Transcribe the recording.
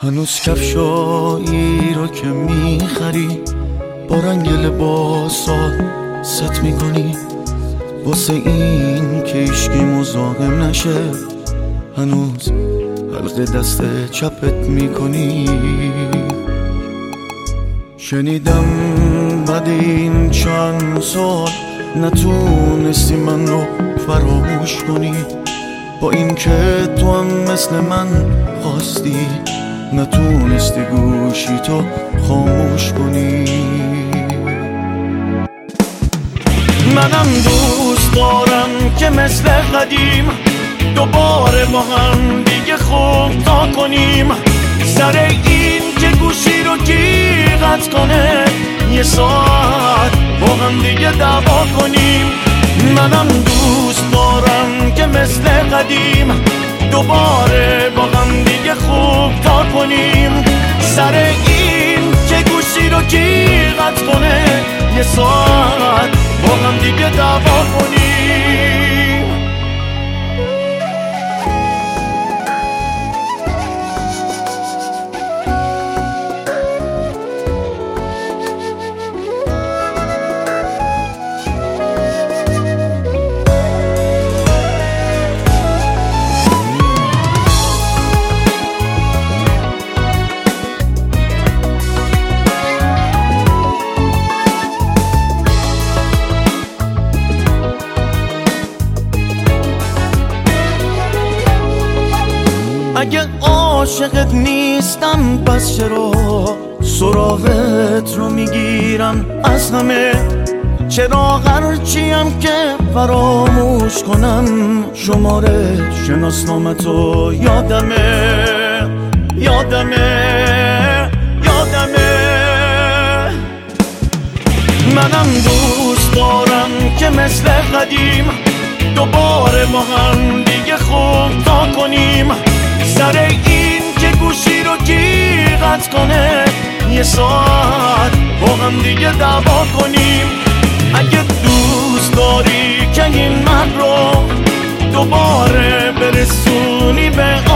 هنوز کفشایی رو که میخری با رنگ لباسات ست میکنی، واسه این که ایشکی مزاحم نشه هنوز حلقه دست چپت میکنی. شنیدم بعد این چند سال نتونستی من رو فراموش کنی، با این که تو هم مثل من خواستی نتونستی گوشی تو خاموش کنی. منم دوست دارم که مثل قدیم دوباره با هم دیگه خوب تا کنیم، سر این که گوشی رو کی قطع کنه یه ساعت با هم دیگه دعوا کنیم. منم دوست دارم که مثل قدیم دوباره با هم دیگه خوب تا کنیم، سر این که گوشی رو کی قطع کنه یه ساعت با هم دیگه دعوا کنیم. اگه عاشقت نیستم پس چرا سراغت رو میگیرم از همه؟ چرا هرچیم که فراموش کنم شماره شناسنامتو یادمه. منم دوست دارم که مثل قدیم دوباره با هم دیگه خوب تا کنیم، سر این که گوشی رو کی قطع کنه یه ساعت با هم دیگه دعوا کنیم. اگه دوست داری که این مرد رو دوباره برسونی به